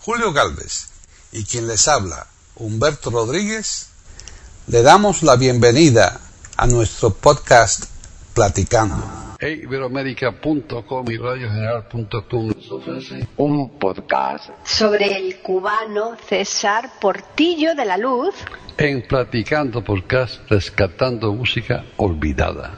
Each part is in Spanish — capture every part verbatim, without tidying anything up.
Julio Galvez y quien les habla, Humberto Rodríguez, le damos la bienvenida a nuestro podcast Platicando. Hey, Iberoamérica punto com y Radio General punto com nos ofrece un podcast sobre el cubano César Portillo de la Luz en Platicando Podcast, rescatando música olvidada.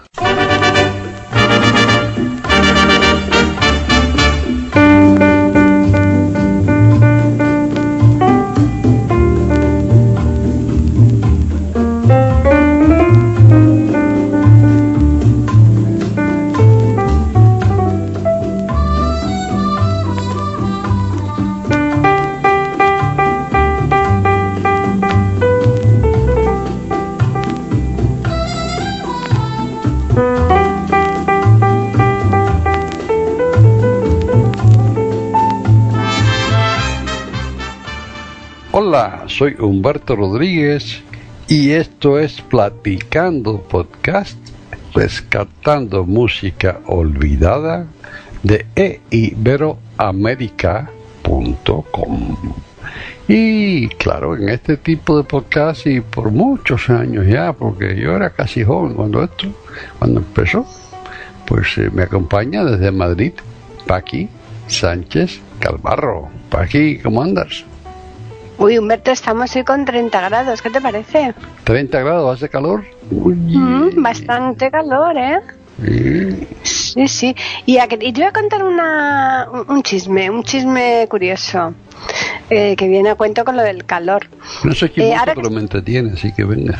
Hola, soy Humberto Rodríguez y esto es Platicando Podcast, rescatando música olvidada de e iberoamérica punto com. Y claro, en este tipo de podcast y por muchos años ya, porque yo era casi joven cuando esto, cuando empezó, pues eh, me acompaña desde Madrid Paqui Sánchez Calvarro. Paqui, ¿cómo andas? Uy, Humberto, estamos hoy con treinta grados, ¿qué te parece? ¿treinta grados? ¿Hace calor? Uy. Mm, bastante calor, ¿eh? Sí, sí. sí. Y, a, y te voy a contar una, un, un chisme, un chisme curioso, eh, que viene a cuento con lo del calor. No sé quién, eh, pero que... me entretiene, así que venga.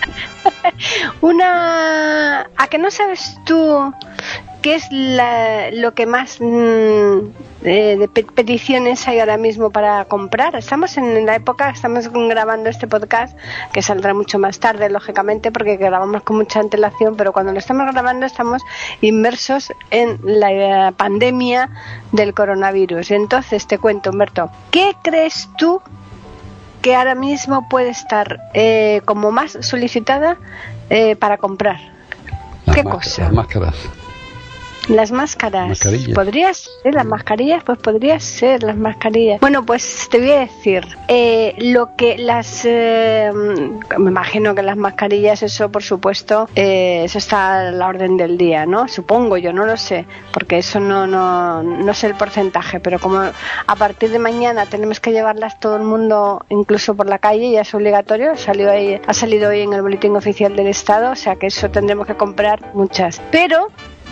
una... ¿A que no sabes tú qué es la, lo que más mmm, eh, de pe- peticiones hay ahora mismo para comprar? Estamos en la época, estamos grabando este podcast, que saldrá mucho más tarde, lógicamente, porque grabamos con mucha antelación, pero cuando lo estamos grabando estamos inmersos en la pandemia del coronavirus. Entonces te cuento, Humberto, ¿qué crees tú que ahora mismo puede estar eh, como más solicitada eh, para comprar? Las ¿Qué más, cosa? Las máscaras. Las máscaras. Mascarillas. ¿Podría ser las mascarillas? Pues podría ser las mascarillas. Bueno, pues te voy a decir, eh, lo que las... Eh, me imagino que las mascarillas, eso por supuesto, eh, eso está a la orden del día, ¿no? Supongo, yo no lo sé, porque eso no, no, no sé el porcentaje, pero como a partir de mañana tenemos que llevarlas todo el mundo, incluso por la calle, ya es obligatorio, salió ahí, ha salido hoy en el boletín oficial del Estado, o sea que eso tendremos que comprar muchas. Pero...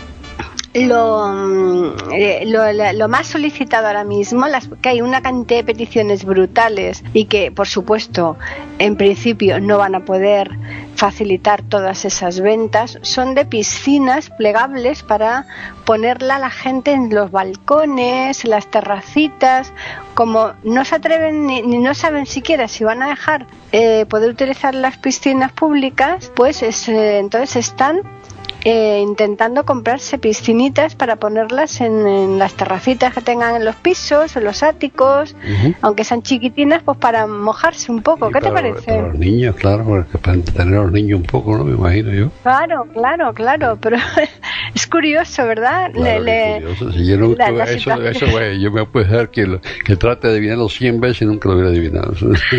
Lo, eh, lo, lo más solicitado ahora mismo, las, que hay una cantidad de peticiones brutales y que por supuesto en principio no van a poder facilitar todas esas ventas, son de piscinas plegables para ponerla a la gente en los balcones, en las terracitas. Como no se atreven ni, ni no saben siquiera si van a dejar eh, poder utilizar las piscinas públicas, pues es, eh, entonces están Eh, intentando comprarse piscinitas para ponerlas en, en las terracitas que tengan en los pisos, en los áticos, uh-huh. Aunque sean chiquitinas, pues para mojarse un poco. ¿Qué para, te parece? Para los niños, claro, porque para entretener a los niños un poco, ¿no? Me imagino yo. Claro, claro, claro, pero es curioso, ¿verdad? Claro, le, le, curioso. Si yo no la, la eso, eso, güey, yo me puedo dejar que, lo, que trate de adivinarlo cien veces y nunca lo hubiera adivinado.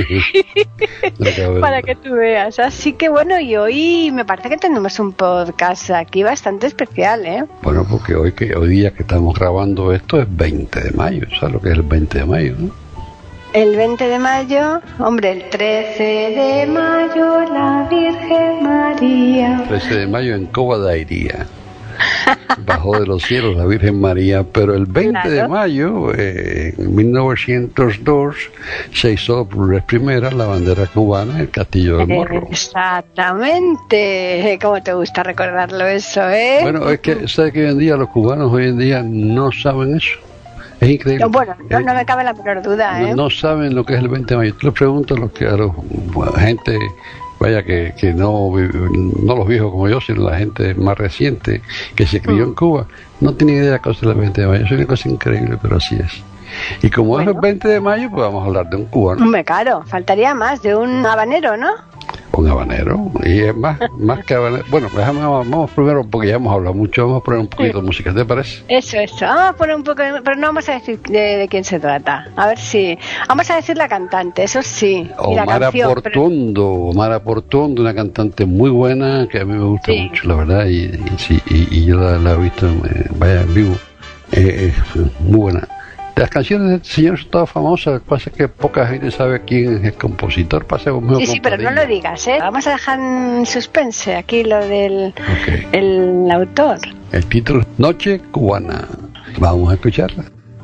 Para que tú veas. Así que bueno, y hoy me parece que tenemos un podcast aquí bastante especial, ¿eh? Bueno, porque hoy que hoy día que estamos grabando esto es veinte de mayo, ¿sabes lo que es el veinte de mayo, no? El veinte de mayo, hombre, el trece de mayo, la Virgen María. trece de mayo en Coba de Airía. Bajó de los cielos la Virgen María, pero el veinte claro. de mayo, eh, en mil novecientos dos, se hizo por vez primera la bandera cubana en el Castillo del Morro. Exactamente, cómo te gusta recordarlo eso, ¿eh? Bueno, es que sabes que hoy en día los cubanos hoy en día no saben eso. Es increíble. Bueno, no, no me cabe la menor duda, ¿eh? No, no saben lo que es el veinte de mayo. Tú le preguntas a los que a los bueno, gente vaya que, que no no los viejos como yo, sino la gente más reciente que se crió mm. en Cuba, no tiene idea de la cosa del veinte de mayo. Es una cosa increíble, pero así es. Y como bueno. es el veinte de mayo, pues vamos a hablar de un cubano. Hombre, claro, faltaría más, de un habanero, ¿no? con habanero, y es más, más que habanero. Bueno, déjame, vamos primero, porque ya hemos hablado mucho, vamos a poner un poquito de música, ¿te parece? Eso, eso, vamos a poner un poco, pero no vamos a decir de, de quién se trata, a ver si, vamos a decir la cantante, eso sí, y la Omara canción, Portuondo, pero... Omara Portuondo, una cantante muy buena, que a mí me gusta sí. mucho, la verdad, y, y, sí, y, y yo la, la he visto, eh, vaya, en vivo, eh, eh, muy buena. Las canciones de este señor son todas famosas, lo que pasa es que poca gente sabe quién es el compositor. Pasa conmigo, sí, sí, pero no lo digas, ¿eh? Vamos a dejar en suspense aquí lo del okay. el autor. El título es Noche Cubana. Vamos a escucharla.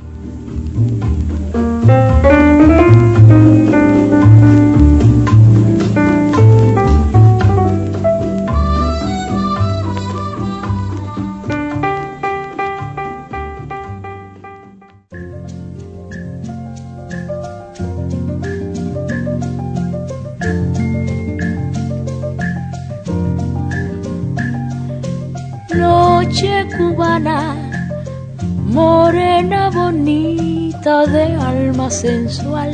Noche cubana, morena bonita de alma sensual,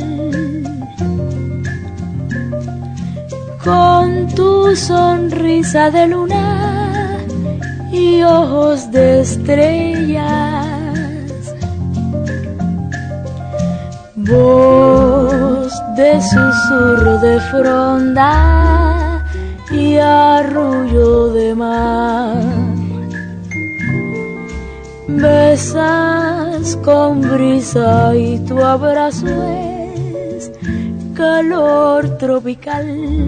con tu sonrisa de luna y ojos de estrellas, voz de susurro de fronda y arrullo de mar. Besas con brisa y tu abrazo es calor tropical.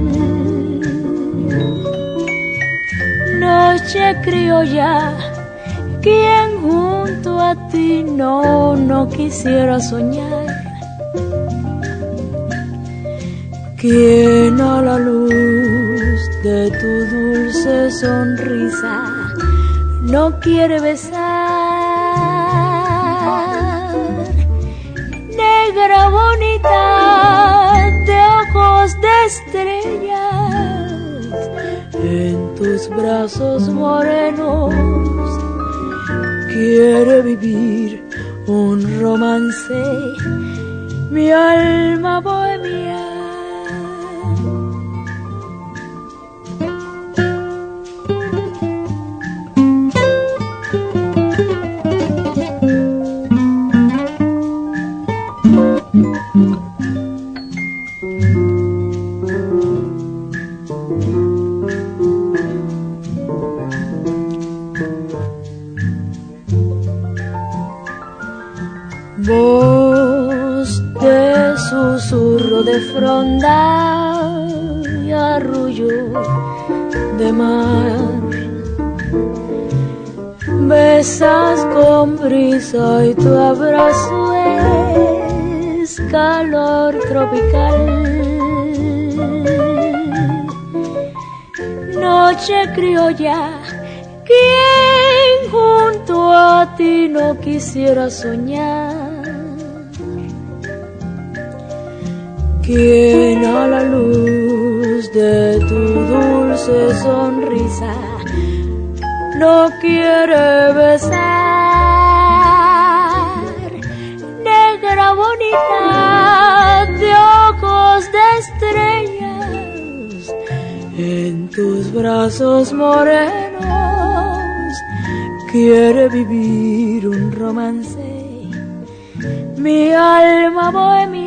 Noche criolla, quien junto a ti no, no quisiera soñar. Quien a la luz de tu dulce sonrisa no quiere besar. Negra bonita de ojos de estrellas, en tus brazos morenos quiere vivir un romance, mi alma bohemia. Voz de susurro de fronda y arrullo de mar, besas con brisa y tu abrazo es calor tropical. Noche criolla, quien junto a ti no quisiera soñar. Quien a la luz de tu dulce sonrisa no quiere besar. Negra bonita de ojos de estrellas, en tus brazos morenos quiere vivir un romance, mi alma bohemia.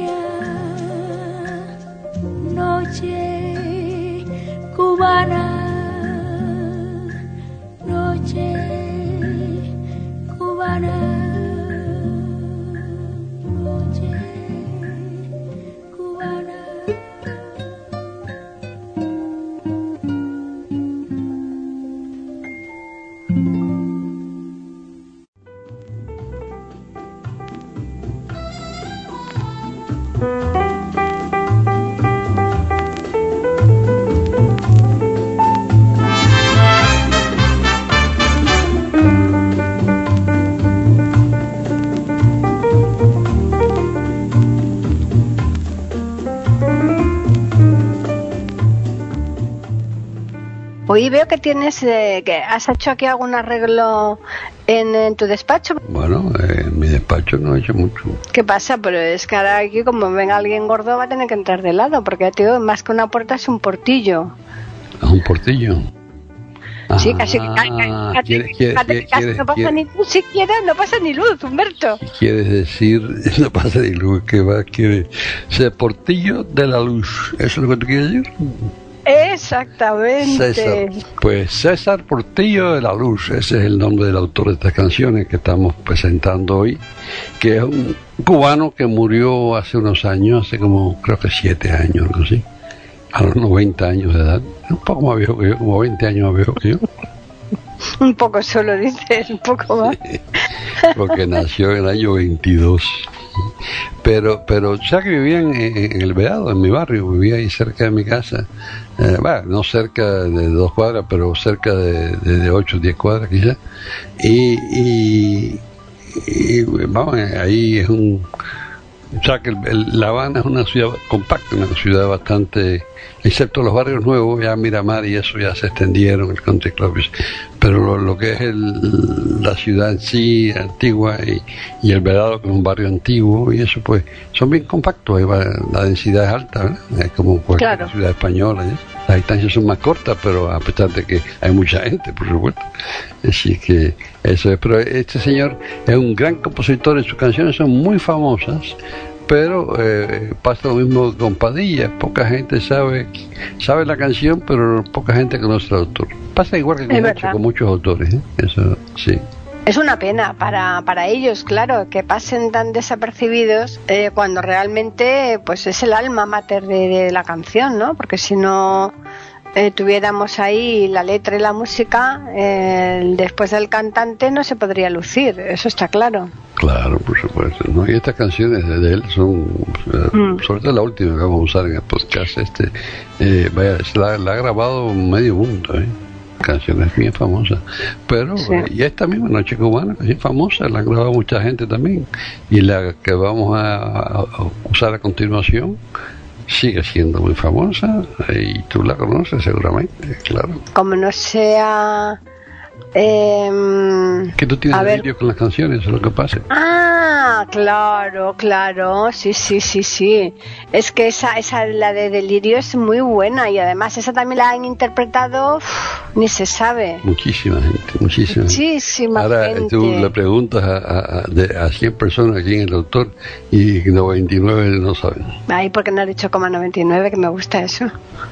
Noche cubana, noche cubana, noche cubana. Hoy veo que tienes, eh, que has hecho aquí algún arreglo en, en tu despacho. Bueno, eh, mi despacho no he hecho mucho. ¿Qué pasa? Pero es que ahora aquí, como venga alguien gordo, va a tener que entrar de lado, porque ya te digo, más que una puerta es un portillo. ¿Es un portillo? Sí, ah, casi, casi, casi, quiere, quiere, casi, quiere, casi quiere, no pasa quiere, ni luz siquiera, no pasa ni luz, Humberto. ¿Quieres decir, no pasa ni luz, que va, quiere ser portillo de la luz? ¿Eso es lo que tú quieres decir? Exactamente. César. Pues César Portillo de la Luz, ese es el nombre del autor de estas canciones que estamos presentando hoy, que es un cubano que murió hace unos años, hace como creo que siete años, algo así, a los noventa años de edad, un poco más viejo que yo, como veinte años más viejo que yo. Un poco solo, dices, un poco más. Sí, porque nació en el año veintidós. Pero, pero ya que vivía en, en el Vedado, en mi barrio, vivía ahí cerca de mi casa, eh, bueno, no cerca de dos cuadras, pero cerca de, de, de ocho o diez cuadras quizás, y, y, y vamos, ahí es un, o sea que el, el, La Habana es una ciudad compacta, una ciudad bastante, excepto los barrios nuevos, ya Miramar y eso ya se extendieron, el Country Club, pero lo, lo que es el, la ciudad en sí, antigua, y, y el Vedado, que es un barrio antiguo, y eso pues, son bien compactos, ahí va, la densidad es alta, ¿verdad? Es como cualquier claro. ciudad española, ¿ya? Las distancias son más cortas, pero a pesar de que hay mucha gente, por supuesto. Así que eso es, pero este señor es un gran compositor y sus canciones son muy famosas, pero eh, pasa lo mismo con Padilla, poca gente sabe sabe la canción, pero poca gente conoce al autor. Pasa igual que con, mucho, con muchos autores, ¿eh? Eso sí. Es una pena para, para ellos, claro, que pasen tan desapercibidos eh, cuando realmente pues es el alma mater de, de la canción, ¿no? Porque si no eh, tuviéramos ahí la letra y la música, eh, después del cantante no se podría lucir, eso está claro. Claro, por supuesto, ¿no? Y estas canciones de, de él son, eh, mm. sobre todo la última que vamos a usar en el podcast este, eh, vaya, se la, la ha grabado medio mundo, ¿eh? Canciones bien famosas, pero sí. eh, y esta misma Noche Cubana, que es famosa, la han grabado mucha gente también, y la que vamos a, a usar a continuación sigue siendo muy famosa, y tú la conoces seguramente, claro. Como no sea... Eh, que tú tienes delirio con las canciones, eso es lo que pasa. Ah, claro, claro, sí, sí, sí, sí. Es que esa, esa la de Delirio es muy buena, y además esa también la han interpretado, uff, ni se sabe. Muchísima gente, muchísima. Muchísima Ahora, gente. tú le preguntas a, a, de, a cien personas aquí en el autor y noventa y nueve no saben. Ay, ¿por qué no has dicho coma noventa y nueve? Que me gusta eso.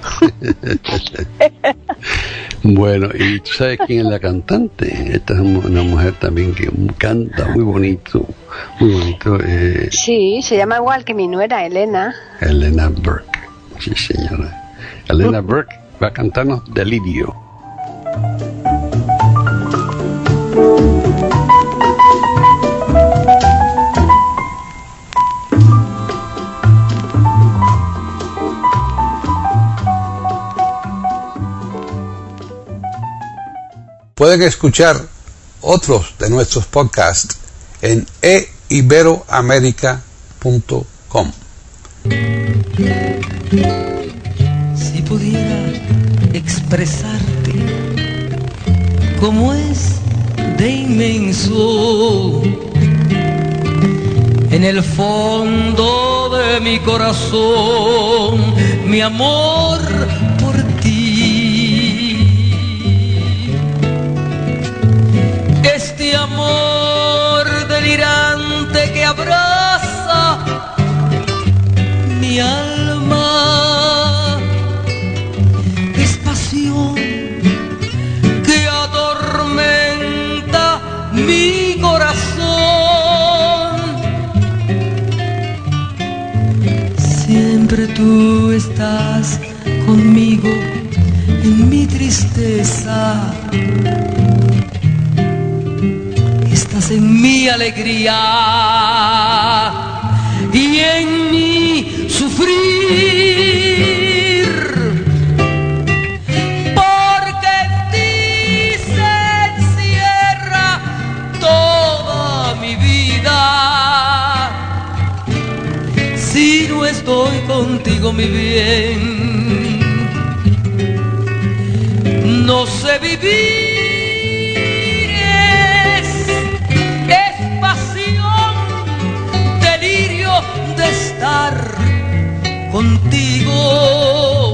Bueno, ¿y tú sabes quién es la cantante? Esta es una mujer también que canta muy bonito, muy bonito. Eh, sí, se llama igual que mi nuera, Elena. Elena Burke, sí señora. Elena Burke va a cantarnos Delirio. Pueden escuchar otros de nuestros podcasts en e iberoamerica punto com. Si pudiera expresarte cómo es de inmenso en el fondo de mi corazón, mi amor por ti. Este amor delirante que abraza mi alma es pasión que atormenta mi corazón. Siempre tú estás conmigo en mi tristeza, estás en mi alegría y en mi sufrir, porque en ti se encierra toda mi vida. Si no estoy contigo, mi bien, no sé vivir. Es pasión contigo,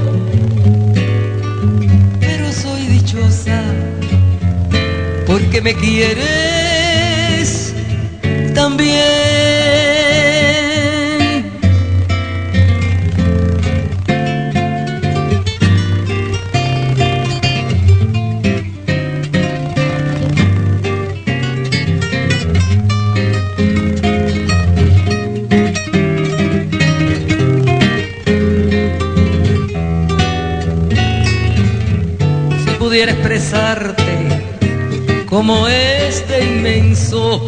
pero soy dichosa porque me quieres también. Pudiera expresarte como este inmenso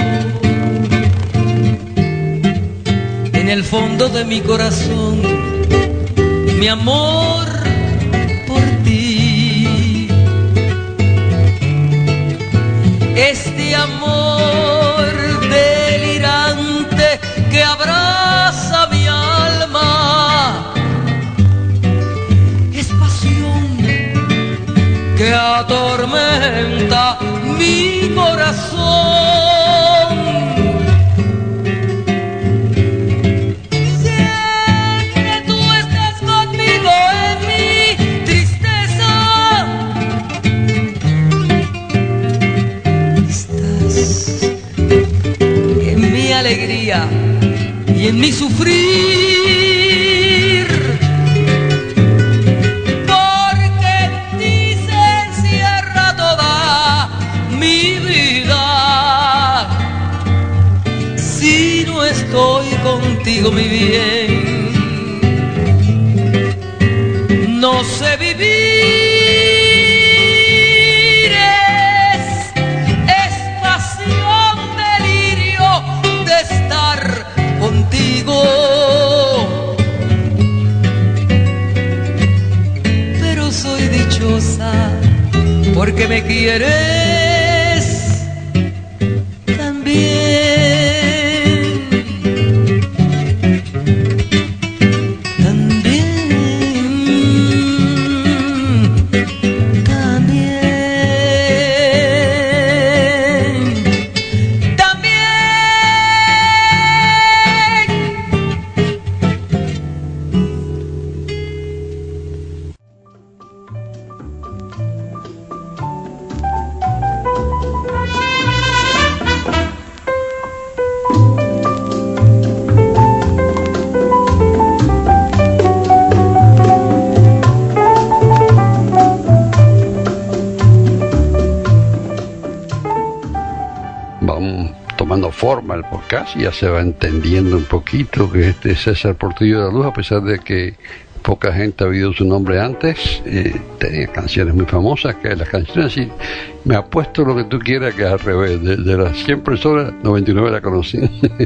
en el fondo de mi corazón, mi amor por ti, este amor delirante que abraza mi alma, es pasión que atormenta mi corazón. Siempre tú estás conmigo en mi tristeza, estás en mi alegría y en mi sufrir. Estoy contigo, mi bien, no sé vivir, es, es pasión, delirio de estar contigo, pero soy dichosa porque me quieres también. Forma el podcast, ya se va entendiendo un poquito que este es César Portillo de la Luz, a pesar de que poca gente ha oído su nombre antes, eh, tenía canciones muy famosas, que las canciones, sí, me apuesto lo que tú quieras, que es al revés, de, de las cien personas, noventa y nueve la conocí.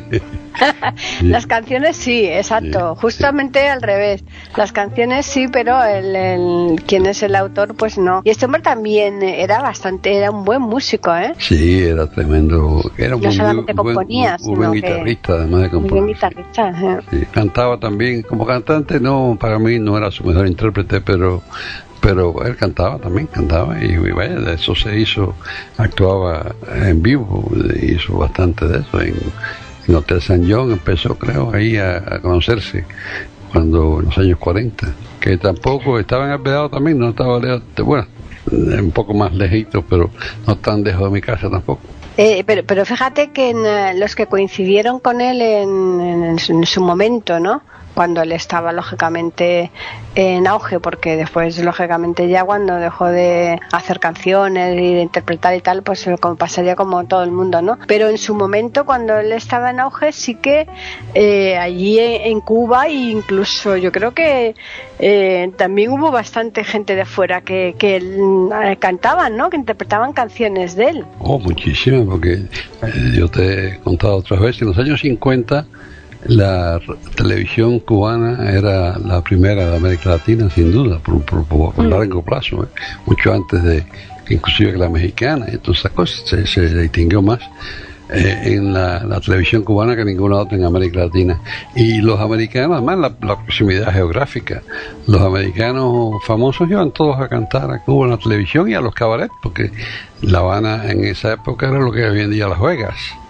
Sí. Las canciones sí, exacto, sí, justamente sí. Al revés, las canciones sí, pero el, el quien es el autor pues no. Y este hombre también era bastante, era un buen músico, ¿eh? Sí, era tremendo, era no muy, solamente muy, componía, muy, muy buen guitarrista, además de componer. Muy buen guitarrista, ¿eh? Sí, cantaba también, como cantante no, para mí no era su mejor intérprete, pero pero él cantaba también, cantaba y, y vaya, de eso se hizo, actuaba en vivo, hizo bastante de eso en, en Hotel San John, empezó creo ahí a, a conocerse cuando en los años cuarenta, que tampoco estaba en Alvedado también, no estaba lejos, bueno, un poco más lejito, pero no tan lejos de mi casa tampoco. Eh, pero, pero fíjate que en, uh, los que coincidieron con él en, en, en, su, en su momento, ¿no? Cuando él estaba lógicamente en auge, porque después lógicamente ya cuando dejó de hacer canciones y de interpretar y tal, pues como pasaría como todo el mundo, ¿no? Pero en su momento, cuando él estaba en auge, sí que eh, allí en Cuba, e incluso yo creo que eh, también hubo bastante gente de fuera que, que eh, cantaban, ¿no? Que interpretaban canciones de él. Oh, muchísimas, porque eh, yo te he contado otras veces, en los años cincuenta la televisión cubana era la primera de América Latina, sin duda, por, por, por, por largo plazo, ¿eh? Mucho antes de inclusive que la mexicana, y todas esas cosas, se, se distinguió más eh, en la, la televisión cubana que ninguna otra en América Latina. Y los americanos, además la, la proximidad geográfica, los americanos famosos iban todos a cantar a Cuba en la televisión y a los cabarets, porque La Habana en esa época era lo que hoy en día Las Vegas.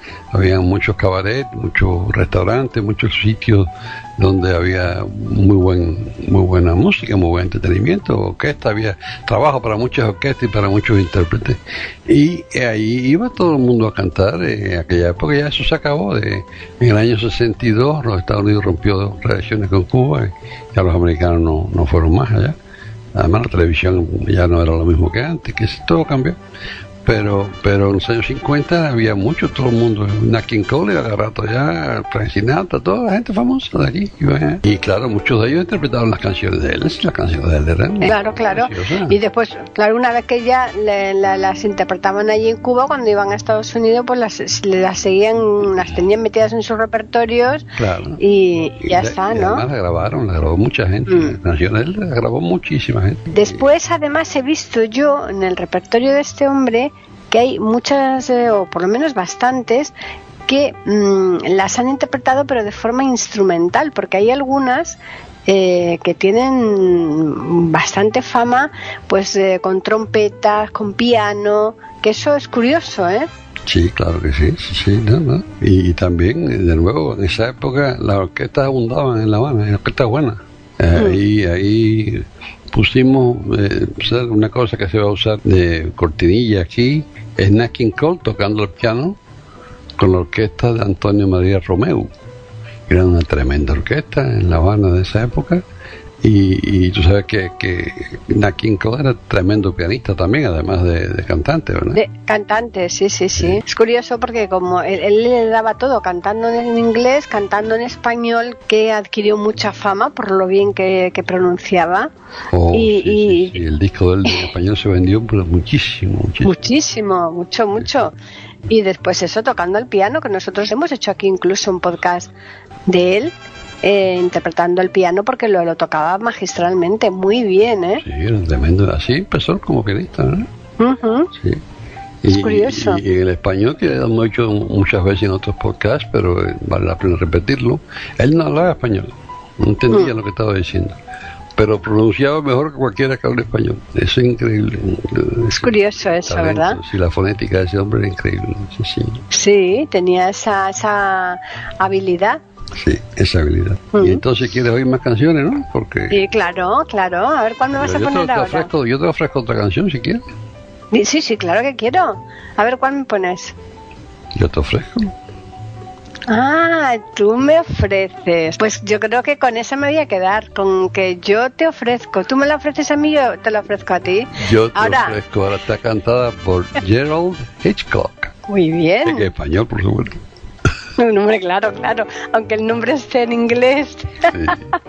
había muchos cabarets, muchos restaurantes, muchos sitios donde había muy buen muy buena música, muy buen entretenimiento, orquesta, había trabajo para muchas orquestas y para muchos intérpretes, y ahí iba todo el mundo a cantar. En aquella época ya eso se acabó. De, en el año sesenta y dos los Estados Unidos rompió relaciones con Cuba y ya los americanos no, no fueron más allá. Además la televisión ya no era lo mismo que antes, que todo cambió. Pero pero en los años cincuenta había mucho, todo el mundo, Nat King Cole, Agarrato ya, Frank Sinatra, toda la gente famosa de aquí. Y, y claro, muchos de ellos interpretaban las canciones de él, las canciones de él eran Claro, claro. preciosas. Y después, claro, una vez que ya le, la, las interpretaban allí en Cuba, cuando iban a Estados Unidos, pues las, las seguían, las tenían metidas en sus repertorios. Claro. Y, y ya y está, y ¿no? Además la grabaron, la grabó mucha gente. Mm. Las canciones él las grabó muchísima gente. Después, además, he visto yo en el repertorio de este hombre que hay muchas, eh, o por lo menos bastantes, que mmm, las han interpretado pero de forma instrumental, porque hay algunas eh, que tienen bastante fama, pues eh, con trompetas, con piano, que eso es curioso, ¿eh? Sí, claro que sí, sí, sí, no, no. Y, y también, de nuevo, en esa época las orquestas abundaban en La Habana, en orquestas buenas. Eh, Mm. y ahí pusimos eh, una cosa que se va a usar de cortinilla aquí, es Nat King Cole tocando el piano con la orquesta de Antonio María Romeu. Era una tremenda orquesta en La Habana de esa época. Y, y tú sabes que, que Nat King Cole era tremendo pianista también, además de, de cantante, ¿verdad? De cantante, sí, sí, sí. Es curioso porque como él, él le daba todo, cantando en inglés, cantando en español, que adquirió mucha fama por lo bien que, que pronunciaba. Oh, y, sí, y sí, sí. El disco de él en español se vendió pero muchísimo, muchísimo. muchísimo, mucho, mucho. Y después eso, tocando el piano, que nosotros hemos hecho aquí incluso un podcast de él, eh, interpretando el piano, porque lo, lo tocaba magistralmente, muy bien, ¿eh? Sí, era tremendo. Así empezó como pianista, ¿no? Uh-huh. Sí. Es Y, curioso. y, y en el español, que hemos hecho muchas veces en otros podcasts, pero eh, vale la pena repetirlo, él no hablaba español, no entendía Mm. lo que estaba diciendo, pero pronunciaba mejor que cualquiera que hable español. Eso es increíble. Es curioso eso, talento. ¿verdad? Sí, la fonética de ese hombre era increíble. Sí, sí, Sí, tenía esa, esa habilidad. sí, esa habilidad. Mm. Y entonces quieres oír más canciones, ¿no? Porque Sí, claro, claro. A ver, ¿cuál me vas Pero a yo te, poner te ahora? ofrezco, yo te ofrezco otra canción si quieres. Sí, sí, claro que quiero. A ver, ¿cuál me pones? Yo te ofrezco. Ah, tú me ofreces. Pues yo creo que con esa me voy a quedar, con que yo te ofrezco. Tú me la ofreces a mí, yo te la ofrezco a ti. Yo te Ahora. ofrezco. Ahora está cantada por Gerald Hitchcock. Muy En bien. español, por supuesto. Un nombre, claro, claro. Aunque el nombre esté en inglés. Sí.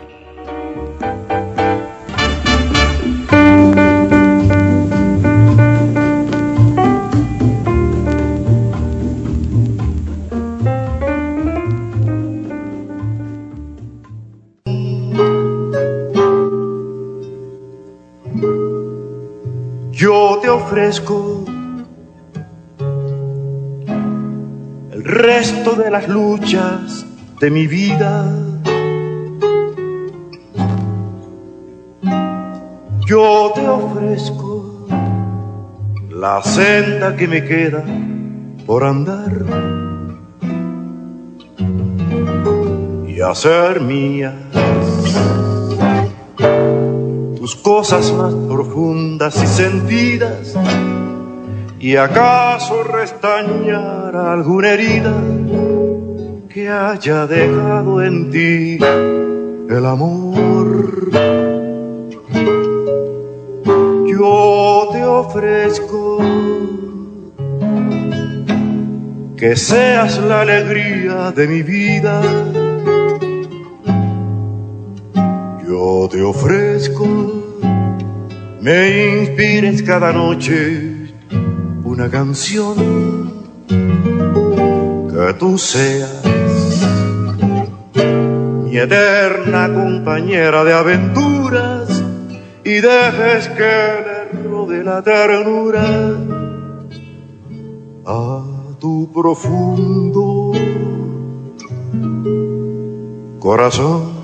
Yo te ofrezco el resto de las luchas de mi vida. Yo te ofrezco la senda que me queda por andar y hacer mías tus cosas más profundas y sentidas, y acaso restañar alguna herida que haya dejado en ti el amor. Yo te ofrezco que seas la alegría de mi vida. Yo te ofrezco, me inspires cada noche una canción, que tú seas mi eterna compañera de aventuras y dejes que le rode la ternura a tu profundo corazón.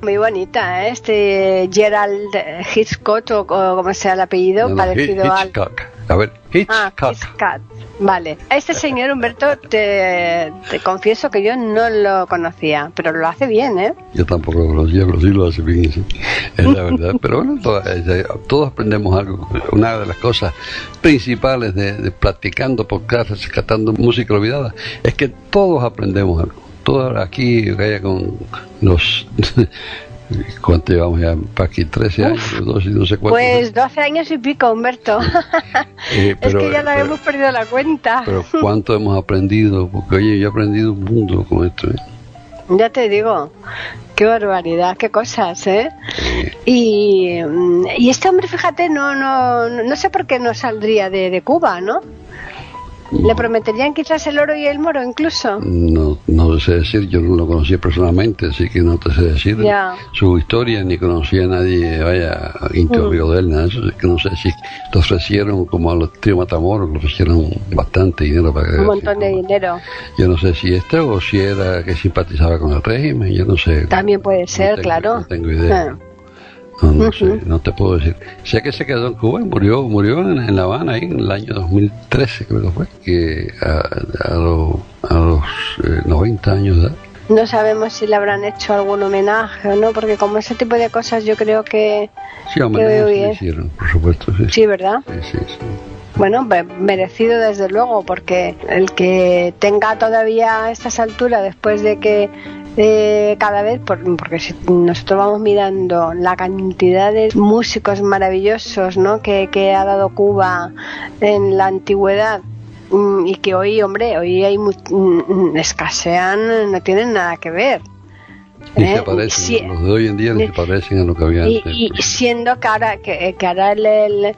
Muy bonita, ¿eh? Este Gerald Hitchcock, o, o como sea el apellido, no, no, parecido Hitchcock. al... A ver, Hitchcock. Ah, Hitchcock. Vale. A este señor, Humberto, te, te confieso que yo no lo conocía, pero lo hace bien, ¿eh? Yo tampoco lo conocía, pero sí lo hace bien, sí. Es la verdad. Pero bueno, todos, todos aprendemos algo. Una de las cosas principales de, de practicando podcast, rescatando música olvidada, es que todos aprendemos algo. Todos aquí, vaya con los... ¿Cuánto llevamos ya? ¿Para aquí? ¿trece años? doce, no sé cuánto. Pues doce años y pico, Humberto. eh, pero, es que ya no pero, hemos perdido la cuenta. Pero ¿cuánto hemos aprendido? Porque, oye, yo he aprendido un mundo con esto, ¿eh? Ya te digo, qué barbaridad, qué cosas, ¿eh? eh. Y, y este hombre, fíjate, no no no sé por qué no saldría de, de Cuba, ¿no? ¿Le prometerían quizás el oro y el moro incluso? No, no sé decir, yo no lo conocía personalmente, así que no te sé decir ya. Su historia, ni conocía a nadie, vaya, íntimo amigo mm. de él, nada de eso, es que no sé si te ofrecieron, como a los tíos Matamoros, le ofrecieron bastante dinero para que... Un montón de dinero. Yo no sé si este o si era que simpatizaba con el régimen, yo no sé. También puede ser, no tengo, claro. No tengo idea. Ah. No, no uh-huh. sé, no te puedo decir. Sé que se quedó en Cuba y murió, murió en, en La Habana ahí en el año dos mil trece, creo que fue, que a, a, lo, a los eh, noventa años de edad. No sabemos si le habrán hecho algún homenaje o no, porque como ese tipo de cosas yo creo que... Sí, homenaje que le hicieron, por supuesto. Sí, sí ¿verdad? Sí, sí, sí. Bueno, merecido desde luego, porque el que tenga todavía a estas alturas, después de que eh, cada vez, por, porque si nosotros vamos mirando la cantidad de músicos maravillosos, ¿no?, que, que ha dado Cuba en la antigüedad, y que hoy, hombre, hoy hay escasean, no tienen nada que ver. Y ¿Eh? se parecen, sí, los de hoy en día ni se parecen a lo que había y, antes. Y siendo que ahora, que, que ahora el, el,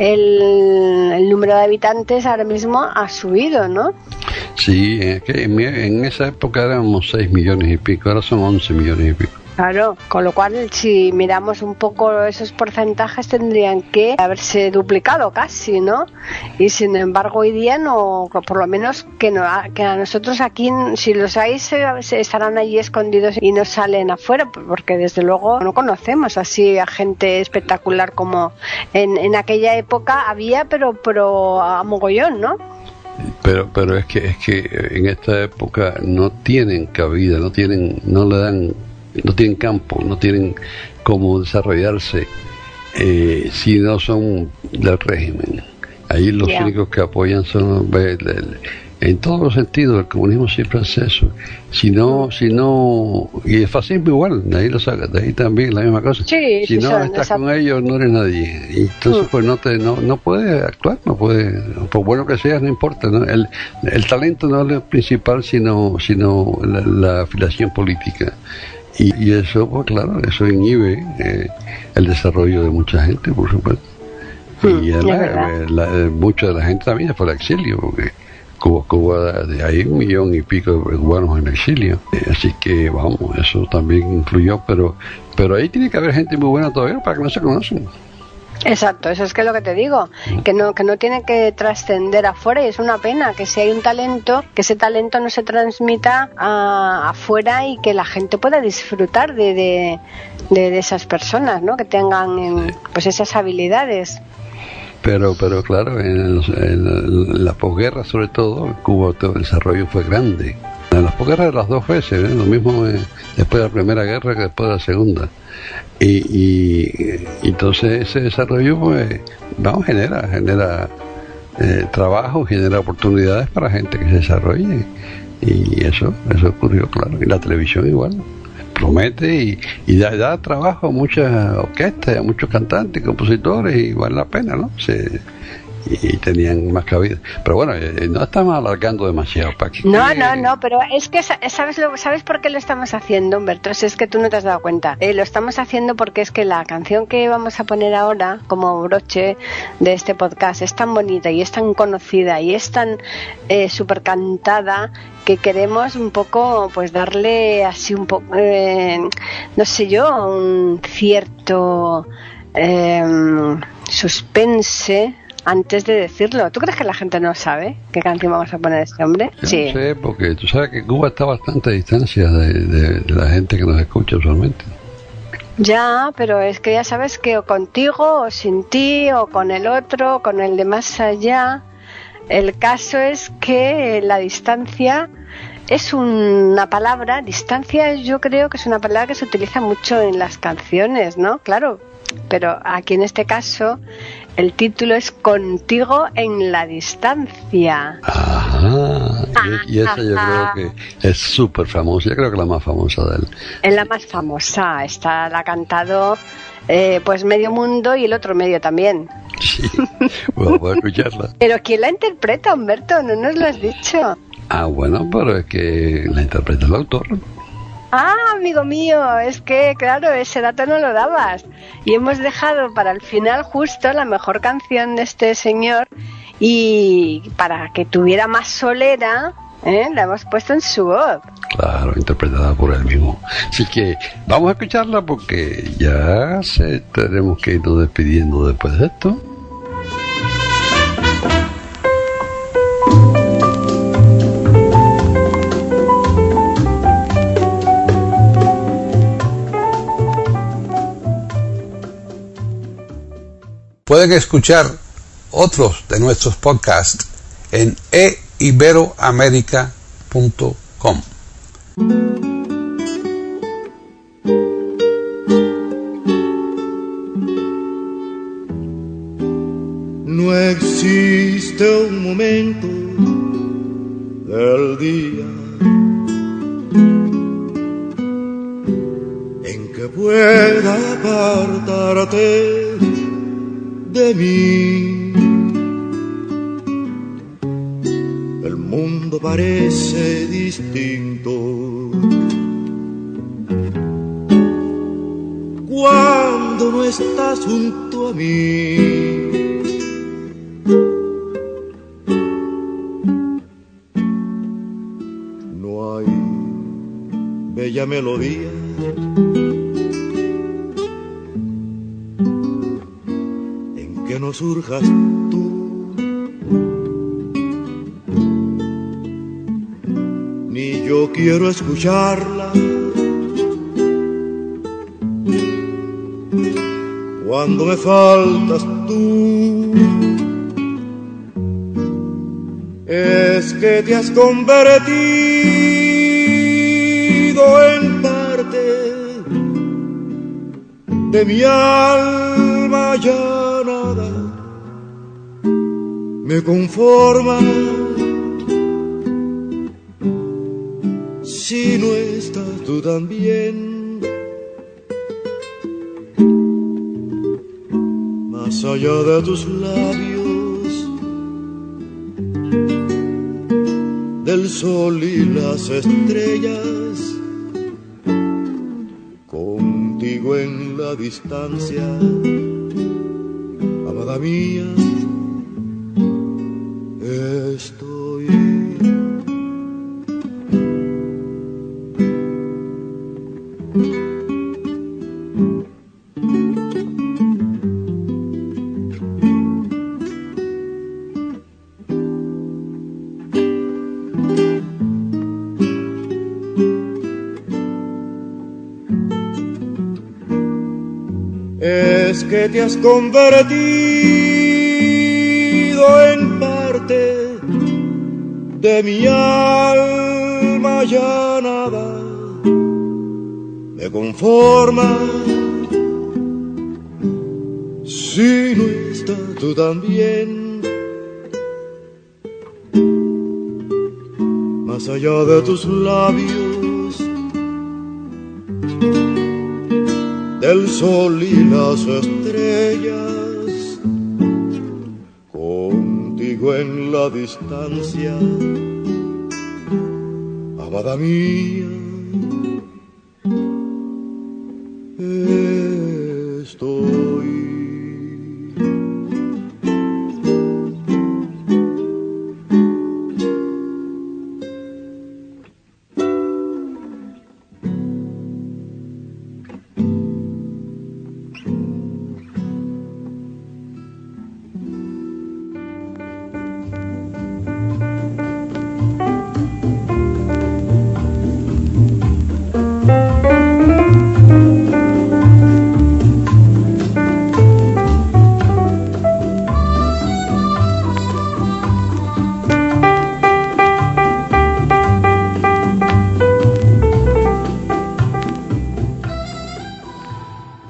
el, el número de habitantes ahora mismo ha subido, ¿no? Sí, en, en, en esa época éramos seis millones y pico, ahora son once millones y pico. Claro, con lo cual si miramos un poco esos porcentajes tendrían que haberse duplicado casi, ¿no? Y sin embargo hoy día no, por lo menos que, no, que a nosotros aquí, si los hay, se, se estarán allí escondidos y no salen afuera, porque desde luego no conocemos así a gente espectacular como en, en aquella época había, pero, pero a mogollón, ¿no? Pero pero es que es que en esta época no tienen cabida, no tienen, no le dan, no tienen campo, no tienen cómo desarrollarse eh, si no son del régimen. Ahí los yeah. únicos que apoyan son el, el, en todos los sentidos. El comunismo siempre hace eso. Si no, si no, y el fascismo igual, de ahí lo saca, de ahí también la misma cosa. Sí, si sí no son, estás exacto. con ellos, no eres nadie. Y entonces, mm. pues no te, no, no puedes actuar, no puedes, por bueno que seas, no importa, ¿no? El, el talento no es lo principal, sino, sino la, la afiliación política. Y, y eso, pues claro, eso inhibe eh, el desarrollo de mucha gente, por supuesto. Y mm, la, la, la, mucha de la gente también fue al exilio, porque Cuba, Cuba, de ahí un millón y pico de cubanos en exilio. Eh, así que, vamos, eso también influyó, pero pero ahí tiene que haber gente muy buena todavía para que no se conocen. Exacto, eso es que es lo que te digo, que no que no tiene que trascender afuera, y es una pena que si hay un talento, que ese talento no se transmita a, afuera y que la gente pueda disfrutar de, de, de, de esas personas, ¿no?, que tengan en, pues esas habilidades. Pero pero claro, en, los, en la posguerra sobre todo, en Cuba todo el desarrollo fue grande. En las posguerras de las dos veces, ¿eh? Lo mismo eh, después de la Primera Guerra que después de la Segunda. Y, y, y entonces ese desarrollo pues vamos genera genera eh, trabajo, genera oportunidades para gente que se desarrolle, y eso eso ocurrió, claro. Y la televisión igual promete y, y da, da trabajo a muchas orquestas, a muchos cantantes, compositores, y vale la pena, ¿no? Se, y tenían más cabida. Pero bueno, eh, no estamos alargando demasiado, Paqui. No, no, no, pero es que sabes lo, sabes por qué lo estamos haciendo, Humberto. Es que tú no te has dado cuenta. Eh, lo estamos haciendo porque es que la canción que vamos a poner ahora como broche de este podcast es tan bonita y es tan conocida y es tan eh, súper cantada, que queremos un poco, pues darle así un poco, eh, no sé yo, un cierto eh, suspense antes de decirlo. ¿Tú crees que la gente no sabe qué canción vamos a poner a este hombre? Yo sí. No sé, porque tú sabes que Cuba está a bastante distancia de, de, de la gente que nos escucha usualmente. Ya, pero es que ya sabes que o contigo, o sin ti, o con el otro, o con el de más allá. El caso es que la distancia es una palabra, distancia yo creo que es una palabra que se utiliza mucho en las canciones, ¿no? Claro, pero aquí en este caso el título es Contigo en la distancia. Ajá, y, y esa yo creo que es súper famosa, yo creo que la más famosa de él. Es la más famosa, esta la ha cantado eh, pues medio mundo y el otro medio también. Sí, vamos a escucharla. Pero ¿quién la interpreta, Humberto? No nos lo has dicho. Ah, bueno, pero es que la interpreta el autor. Ah, amigo mío, es que, claro, ese dato no lo dabas. Y hemos dejado para el final justo la mejor canción de este señor y para que tuviera más solera, ¿eh? La hemos puesto en su voz. Claro, interpretada por él mismo. Así que vamos a escucharla porque ya se, tenemos que irnos despidiendo después de esto. Pueden escuchar otros de nuestros podcasts en e iberoamerica punto com. No existe un momento del día en que pueda apartarte de mí. El mundo parece distinto cuando no estás junto a mí. No hay bella melodía en que no surjas tú, ni yo quiero escucharla cuando me faltas tú. Es que te has convertido en parte de mi alma, ya nada me conforma si no estás tú también. Más allá de tus labios, del sol y las estrellas, contigo en la distancia, amada mía, estoy. Es que te has convertido en parte de mi alma, ya nada me conforma si no estás tú también. Más allá de tus labios, del sol y las estrellas, contigo en la distancia, amada mía, estoy.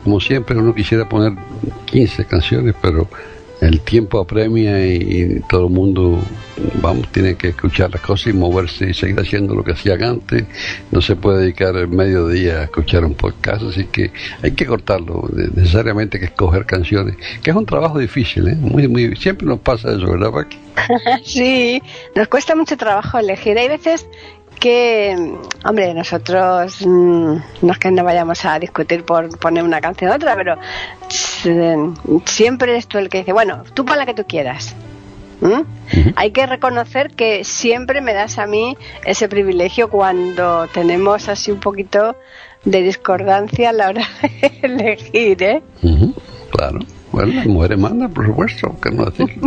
como siempre uno quisiera poner quince canciones, pero el tiempo apremia y, y todo el mundo, vamos, tiene que escuchar las cosas y moverse y seguir haciendo lo que hacían antes. No se puede dedicar el mediodía a escuchar un podcast, así que hay que cortarlo, necesariamente hay que escoger canciones, que es un trabajo difícil, ¿eh? Muy, muy, siempre nos pasa eso, ¿verdad, Paqui? Sí, nos cuesta mucho trabajo elegir. Hay veces que, hombre, nosotros mmm, no es que no vayamos a discutir por poner una canción u otra, pero siempre eres tú el que dice, bueno, tú pon la que tú quieras. ¿Mm? Uh-huh. Hay que reconocer que siempre me das a mí ese privilegio cuando tenemos así un poquito de discordancia a la hora de elegir, ¿eh? Uh-huh. Claro, bueno, las mujeres mandan, por supuesto, que no decirlo.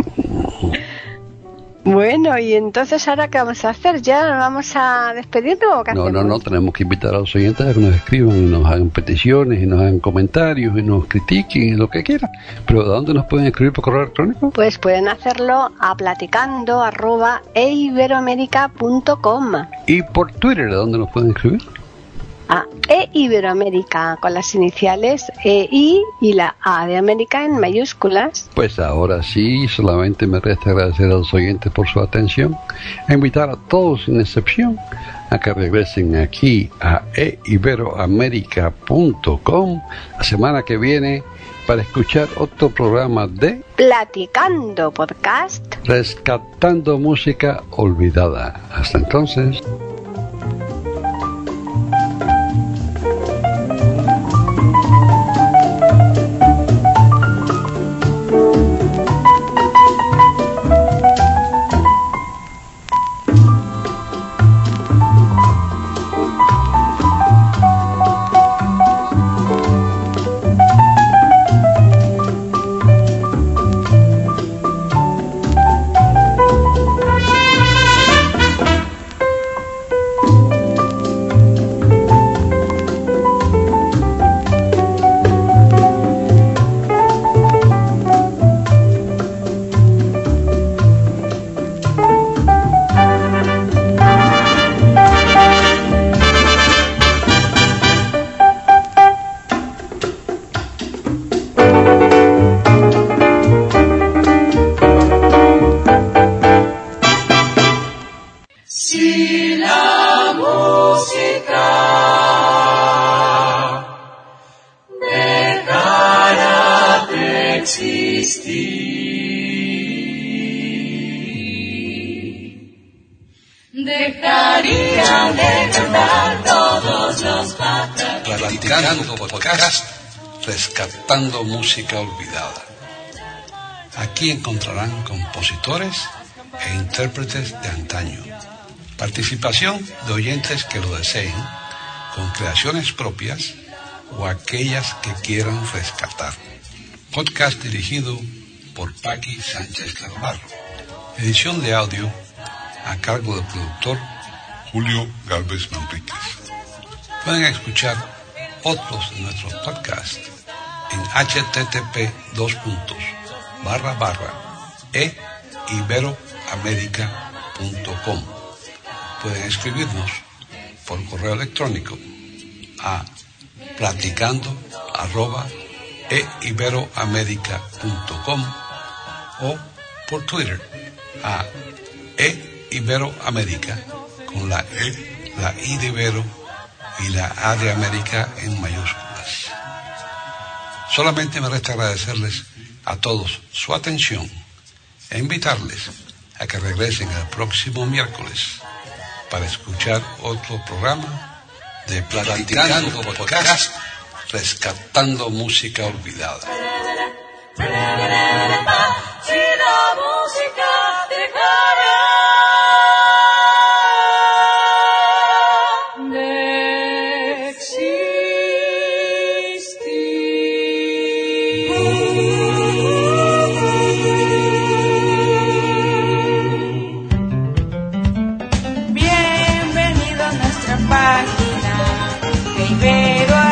Bueno, y entonces, ¿ahora qué vamos a hacer? ¿Ya nos vamos a despedirnos o qué No, hacemos? no, no, tenemos que invitar a los oyentes a que nos escriban y nos hagan peticiones y nos hagan comentarios y nos critiquen y lo que quieran. Pero ¿de dónde nos pueden escribir por correo electrónico? Pues pueden hacerlo a platicando arroba e iberoamerica punto com. Y por Twitter, ¿de dónde nos pueden escribir? A E Iberoamérica con las iniciales E I y la A de América en mayúsculas. Pues ahora sí, solamente me resta agradecer a los oyentes por su atención, e invitar a todos sin excepción a que regresen aquí a e iberoamerica punto com la semana que viene para escuchar otro programa de Platicando Podcast, Rescatando Música Olvidada. Hasta entonces. Dejaría de cantar todos los patas. Platicando Podcast, Rescatando Música Olvidada. Aquí encontrarán compositores e intérpretes de antaño. Participación de oyentes que lo deseen, con creaciones propias o aquellas que quieran rescatar. Podcast dirigido por Paqui Sánchez Carvalho. Edición de audio a cargo del productor Julio Galvez Manríquez. Pueden escuchar otros de nuestros podcasts en http dos puntos barra barra e iberoamerica punto com. Pueden escribirnos por correo electrónico a platicando arroba e iberoamerica punto com o por Twitter a e Iberoamérica con la E, la I de Ibero y la A de América en mayúsculas. Solamente me resta agradecerles a todos su atención e invitarles a que regresen el próximo miércoles para escuchar otro programa de Platicando Podcast, Rescatando Música Olvidada. Si la música dejara de existir. Bienvenido a nuestra página de Ibero.